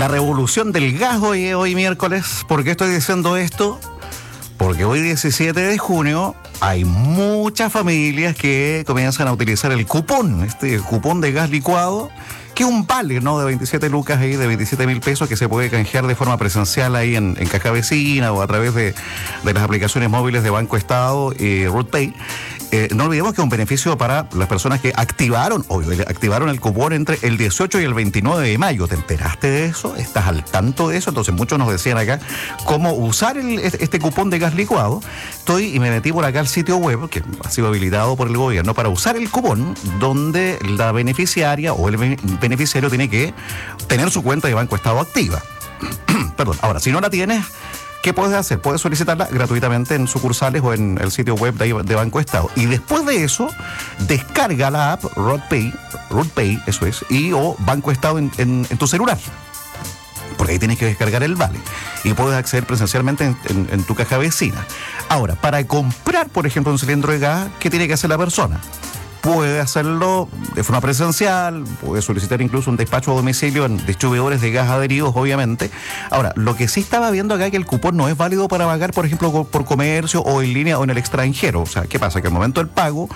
La revolución del gas hoy miércoles. ¿Por qué estoy diciendo esto? Porque hoy 17 de junio hay muchas familias que comienzan a utilizar el cupón, este cupón de gas licuado, que es un vale, ¿no? De 27 lucas ahí, de 27.000 pesos, que se puede canjear de forma presencial ahí en Caja Vecina o a través de las aplicaciones móviles de Banco Estado y RootPay. No olvidemos que es un beneficio para las personas que activaron el cupón entre el 18 y el 29 de mayo. ¿Te enteraste de eso? ¿Estás al tanto de eso? Entonces muchos nos decían acá cómo usar este cupón de gas licuado. Y me metí por acá al sitio web, que ha sido habilitado por el gobierno, para usar el cupón, donde la beneficiaria o el beneficiario tiene que tener su cuenta de Banco Estado activa. Perdón. Ahora, si no la tienes, ¿qué puedes hacer? Puedes solicitarla gratuitamente en sucursales o en el sitio web de Banco Estado. Y después de eso, descarga la app RootPay, eso es, o Banco Estado en tu celular. Porque ahí tienes que descargar el vale. Y puedes acceder presencialmente en tu caja vecina. Ahora, para comprar, por ejemplo, un cilindro de gas, ¿qué tiene que hacer la persona? Puede hacerlo de forma presencial, puede solicitar incluso un despacho a domicilio en distribuidores de gas adheridos, obviamente. Ahora, lo que sí estaba viendo acá es que el cupón no es válido para pagar, por ejemplo, por comercio o en línea o en el extranjero. O sea, ¿qué pasa? Que al momento del pago,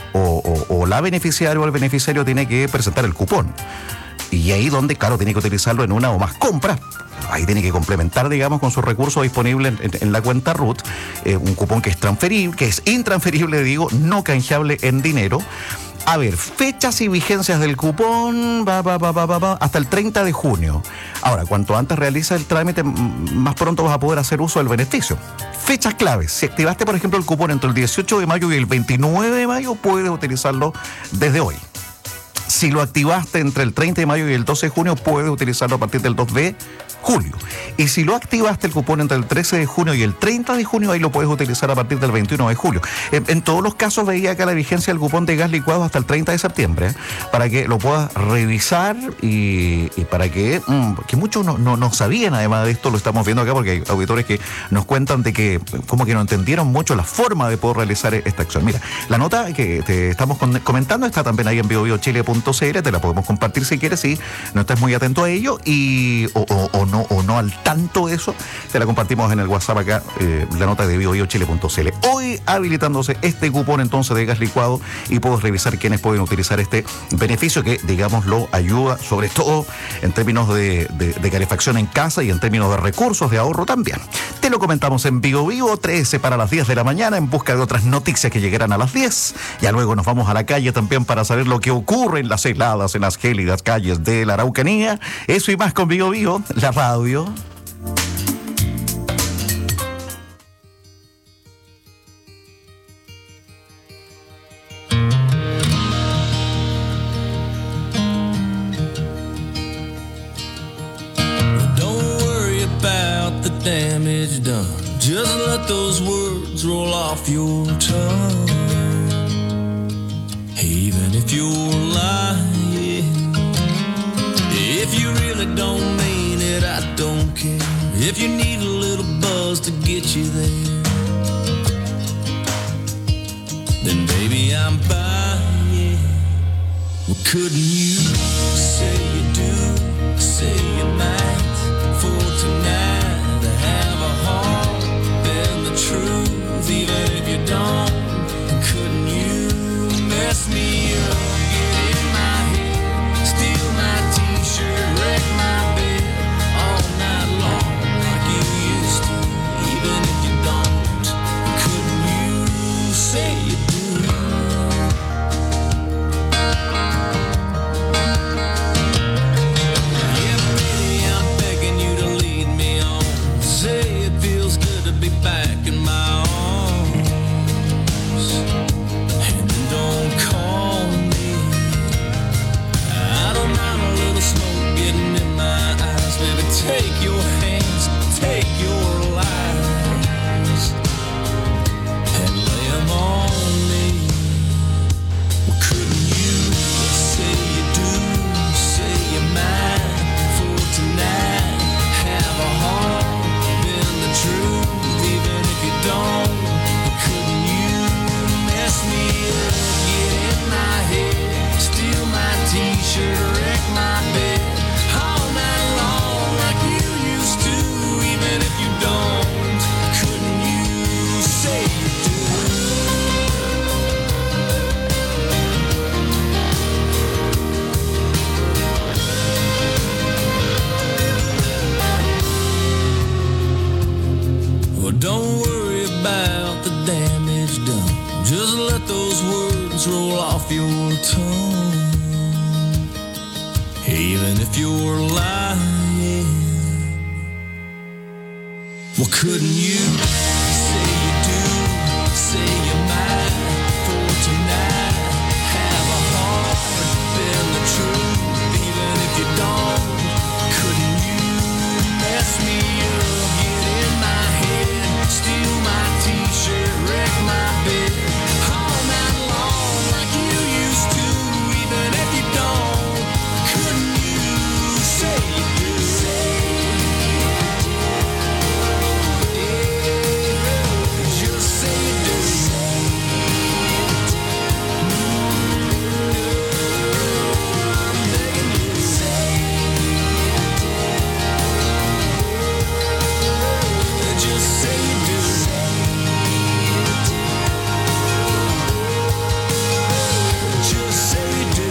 o la beneficiaria o el beneficiario tiene que presentar el cupón. Y ahí donde, claro, tiene que utilizarlo en una o más compras. Ahí tiene que complementar, digamos, con sus recursos disponibles en la cuenta RUT, un cupón que es intransferible, digo, no canjeable en dinero. A ver, fechas y vigencias del cupón, hasta el 30 de junio. Ahora, cuanto antes realiza el trámite, más pronto vas a poder hacer uso del beneficio. Fechas claves. Si activaste, por ejemplo, el cupón entre el 18 de mayo y el 29 de mayo, puedes utilizarlo desde hoy. Si lo activaste entre el 30 de mayo y el 12 de junio, puedes utilizarlo a partir del 2 de julio. Y si lo activaste el cupón entre el 13 de junio y el 30 de junio, ahí lo puedes utilizar a partir del 21 de julio. En todos los casos veía acá la vigencia del cupón de gas licuado hasta el 30 de septiembre, para que lo puedas revisar y para que muchos no sabían, además de esto, lo estamos viendo acá porque hay auditores que nos cuentan de que como que no entendieron mucho la forma de poder realizar esta acción. Mira, la nota que te estamos comentando está también ahí en biobiochile.cl, te la podemos compartir si quieres, si no estás muy atento a ello o no al tanto de eso, te la compartimos en el WhatsApp acá, la nota de biobiochile.cl. Hoy habilitándose este cupón entonces de gas licuado y puedes revisar quiénes pueden utilizar este beneficio que, digamos, lo ayuda sobre todo en términos de calefacción en casa y en términos de recursos de ahorro también. Te lo comentamos en Vigo Vivo, 13 para las 10 de la mañana, en busca de otras noticias que llegarán a las 10. Ya luego nos vamos a la calle también para saber lo que ocurre en las heladas, en las gélidas calles de la Araucanía. Eso y más con Vigo Vivo, la radio. Damage done. Just let those words roll off your tongue. Even if you're lying, if you really don't mean it, I don't care. If you need a little buzz to get you there, then baby I'm buying. Well, couldn't you say you do, say you might for tonight? Truth, even if you don't, couldn't you mess me up, get in my head, steal my t-shirt, wreck my bed, all night long like you used to, even if you don't, couldn't you say you do? Yeah, baby, I'm begging you to lead me tone, even if you're lying. Well, couldn't you say you do, say you might for tonight? Have a heart, bend the truth, even if you don't. Couldn't you mess me up, get in my head, steal my t-shirt, wreck my bed, all night long like you used to, even if you don't. Couldn't you say you do? Just say you do. I'm begging you. Just say you do. Just say you do.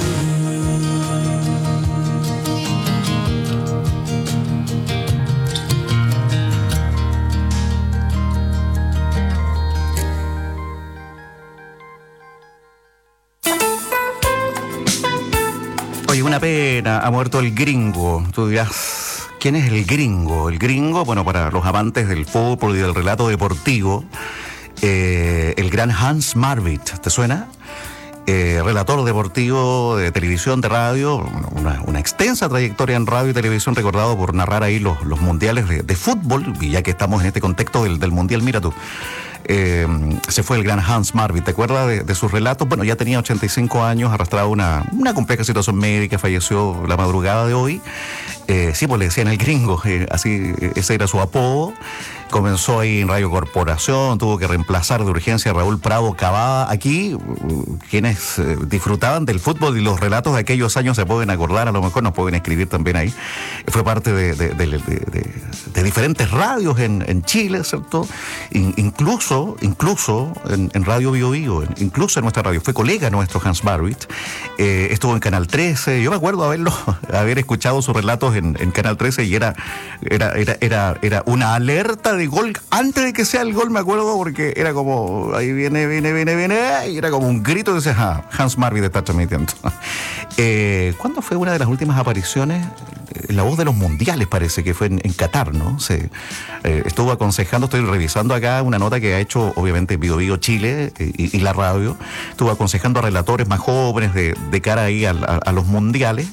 Oye, una pena, ha muerto el Gringo. Tú dirás, ¿quién es el Gringo? El Gringo, bueno, para los amantes del fútbol y del relato deportivo, el gran Hans Marvit, ¿te suena? Relator deportivo de televisión, de radio, una extensa trayectoria en radio y televisión, recordado por narrar ahí los mundiales de fútbol, y ya que estamos en este contexto del mundial, mira tú. Se fue el gran Hans Marvit, ¿te acuerdas de sus relatos? Bueno, ya tenía 85 años, arrastraba una compleja situación médica, falleció la madrugada de hoy. Sí, pues le decían el Gringo, así, ese era su apodo. Comenzó ahí en Radio Corporación, tuvo que reemplazar de urgencia a Raúl Prado Cavada. Aquí, quienes disfrutaban del fútbol y los relatos de aquellos años se pueden acordar, a lo mejor nos pueden escribir también ahí. Fue parte de diferentes radios en Chile, ¿cierto? Incluso en Radio Bio Bio, incluso en nuestra radio. Fue colega nuestro Hans Marvit. Estuvo en Canal 13. Yo me acuerdo haber escuchado sus relatos en Canal 13 y era una alerta de gol antes de que sea el gol, me acuerdo, porque era como, ahí viene, y era como un grito, y decías, Hans Marvit está transmitiendo. ¿Cuándo fue una de las últimas apariciones? La voz de los mundiales, parece que fue en Qatar, ¿no? Estuvo aconsejando, estoy revisando acá una nota que ha hecho, obviamente, Bio Bio Chile y la radio. Estuvo aconsejando a relatores más jóvenes de cara ahí a los mundiales.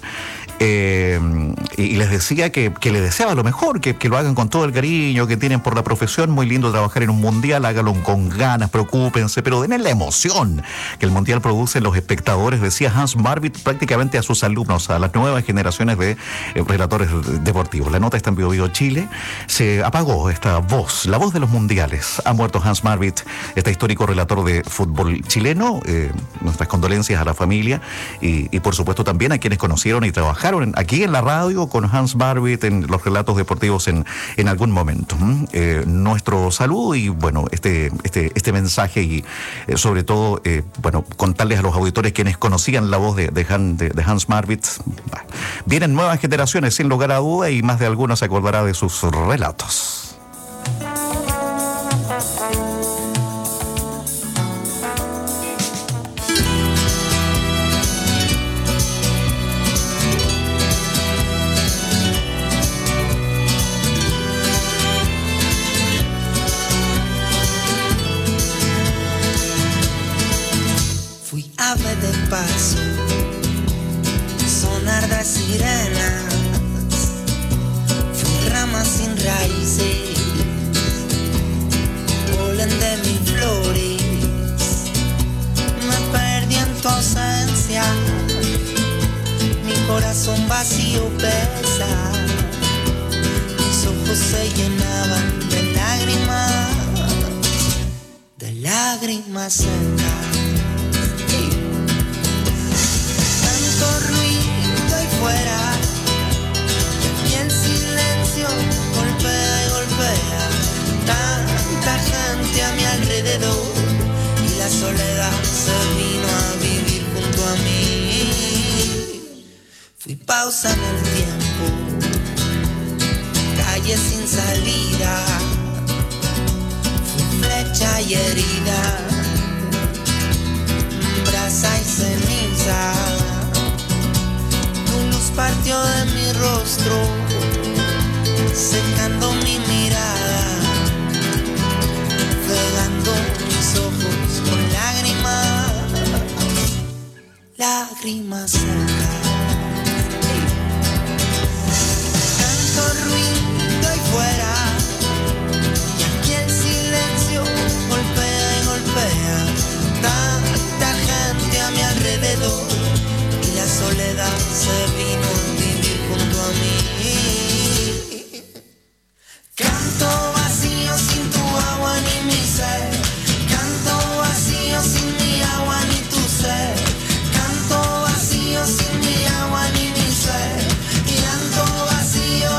Y les decía que le deseaba lo mejor, que lo hagan con todo el cariño que tienen por la profesión. Muy lindo trabajar en un mundial, háganlo con ganas, preocúpense, pero denle la emoción que el mundial produce en los espectadores, decía Hans Marvit prácticamente a sus alumnos, a las nuevas generaciones de relatores deportivos. La nota está en Bio Bio Chile. Se apagó esta voz, la voz de los mundiales. Ha muerto Hans Marvit, este histórico relator de fútbol chileno. Nuestras condolencias a la familia y por supuesto también a quienes conocieron y trabajaron aquí en la radio con Hans Marvit en los relatos deportivos en algún momento. Nuestro saludo y bueno, este mensaje y sobre todo, bueno, contarles a los auditores quienes conocían la voz de Hans Marvit. Vienen nuevas generaciones sin lugar a duda y más de alguno se acordará de sus relatos. Ave de paso, sonar de sirenas, fui rama sin raíces, polen de mil flores, me perdí en tu ausencia, mi corazón vacío pesa, mis ojos se llenaban de lágrimas secas. Ruido y fuera, y el silencio golpea y golpea. Tanta gente a mi alrededor y la soledad se vino a vivir junto a mí. Fui pausa en el tiempo, calle sin salida, fui flecha y herida, brasa y ceniza. partió de mi rostro, secando mi mirada, cegando mis ojos con lágrimas, lágrimas secas. Tanto ruido ahí fuera, y aquí el silencio golpea y golpea. Tanta gente a mi alrededor, y la soledad se vino a vivir junto a mí. Canto vacío sin tu agua ni mi sed, canto vacío sin mi agua ni tu sed, canto vacío sin mi agua ni mi sed, y ando vacío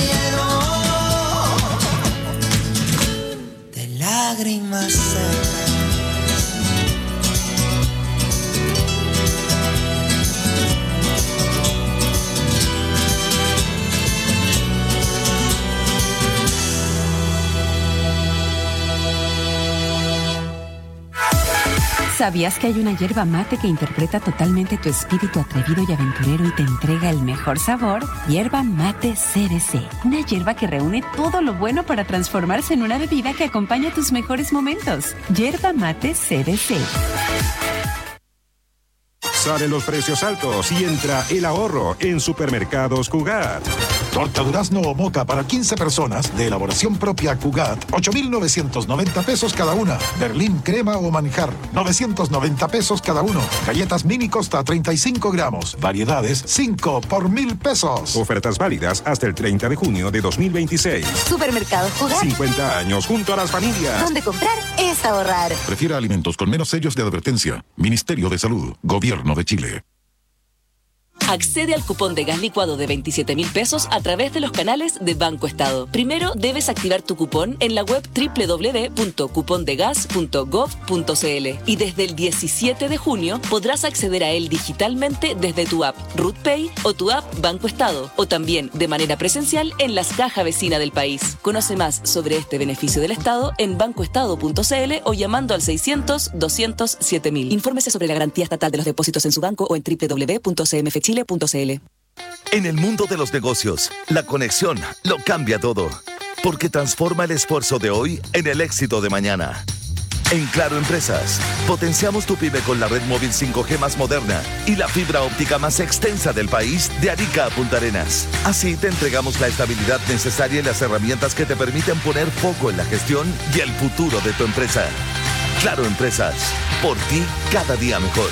lleno de lágrimas secas. ¿Sabías que hay una hierba mate que interpreta totalmente tu espíritu atrevido y aventurero y te entrega el mejor sabor? Hierba Mate CBC. Una hierba que reúne todo lo bueno para transformarse en una bebida que acompaña tus mejores momentos. Hierba Mate CBC. Salen los precios altos y entra el ahorro en Supermercados Cugat. Torta durazno o moca para 15 personas de elaboración propia Cugat, 8,990 pesos cada una. Berlín crema o manjar, 990 pesos cada uno. Galletas mini Costa, 35 gramos. Variedades, 5 por 1,000 pesos. Ofertas válidas hasta el 30 de junio de 2026. Supermercados Cugat. 50 años junto a las familias. Donde comprar es ahorrar. Prefiera alimentos con menos sellos de advertencia. Ministerio de Salud, Gobierno de Chile. Accede al cupón de gas licuado de 27,000 pesos a través de los canales de Banco Estado. Primero debes activar tu cupón en la web www.cupondegas.gov.cl y desde el 17 de junio podrás acceder a él digitalmente desde tu app RutPay o tu app Banco Estado, o también de manera presencial en las cajas vecinas del país. Conoce más sobre este beneficio del Estado en bancoestado.cl o llamando al 600-200-7000. Infórmese sobre la garantía estatal de los depósitos en su banco o en www.cmfchile.cl. En el mundo de los negocios, la conexión lo cambia todo, porque transforma el esfuerzo de hoy en el éxito de mañana. En Claro Empresas, potenciamos tu pyme con la red móvil 5G más moderna y la fibra óptica más extensa del país, de Arica a Punta Arenas. Así te entregamos la estabilidad necesaria y las herramientas que te permiten poner foco en la gestión y el futuro de tu empresa. Claro Empresas, por ti cada día mejor.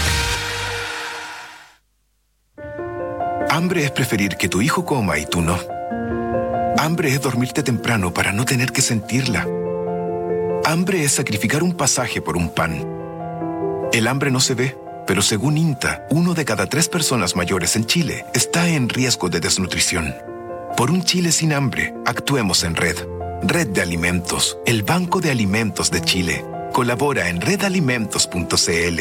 Hambre es preferir que tu hijo coma y tú no. Hambre es dormirte temprano para no tener que sentirla. Hambre es sacrificar un pasaje por un pan. El hambre no se ve, pero según INTA, 1 de cada 3 personas mayores en Chile está en riesgo de desnutrición. Por un Chile sin hambre, actuemos en red. Red de Alimentos, el Banco de Alimentos de Chile. Colabora en redalimentos.cl.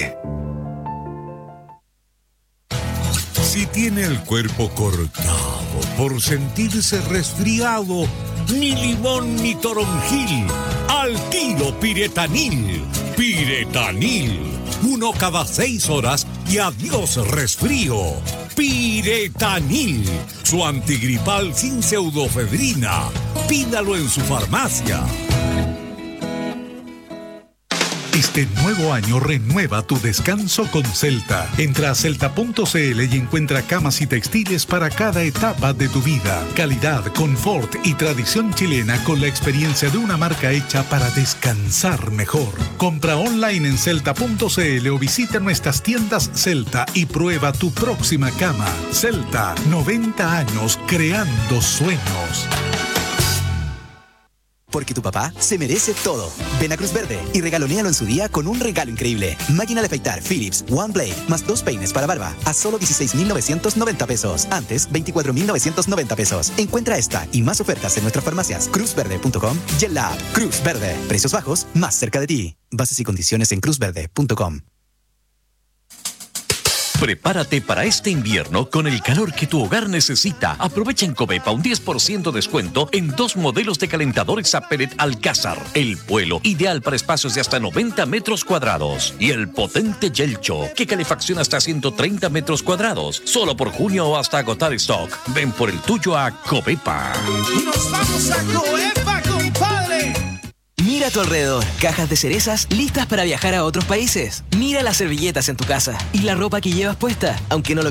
Si tiene el cuerpo cortado por sentirse resfriado, ni limón ni toronjil, al tiro Piretanil. Piretanil, 1 cada 6 horas y adiós resfrío. Piretanil, su antigripal sin pseudofedrina. Pídalo en su farmacia. Este nuevo año renueva tu descanso con Celta. Entra a celta.cl y encuentra camas y textiles para cada etapa de tu vida. Calidad, confort y tradición chilena con la experiencia de una marca hecha para descansar mejor. Compra online en celta.cl o visita nuestras tiendas Celta y prueba tu próxima cama. Celta, 90 años creando sueños. Porque tu papá se merece todo. Ven a Cruz Verde y regalonéalo en su día con un regalo increíble. Máquina de afeitar Philips One Blade más 2 peines para barba a solo 16,990 pesos. Antes, 24,990 pesos. Encuentra esta y más ofertas en nuestras farmacias cruzverde.com y en la app Cruz Verde. Precios bajos más cerca de ti. Bases y condiciones en cruzverde.com. Prepárate para este invierno con el calor que tu hogar necesita. Aprovecha en Covepa un 10% de descuento en 2 modelos de calentadores a pellet Alcázar. El vuelo ideal para espacios de hasta 90 metros cuadrados. Y el potente Yelcho, que calefacciona hasta 130 metros cuadrados. Solo por junio o hasta agotar stock. Ven por el tuyo a Covepa. ¡Nos vamos a Covepa, compadre! Mira a tu alrededor, cajas de cerezas listas para viajar a otros países. Mira las servilletas en tu casa y la ropa que llevas puesta, aunque no lo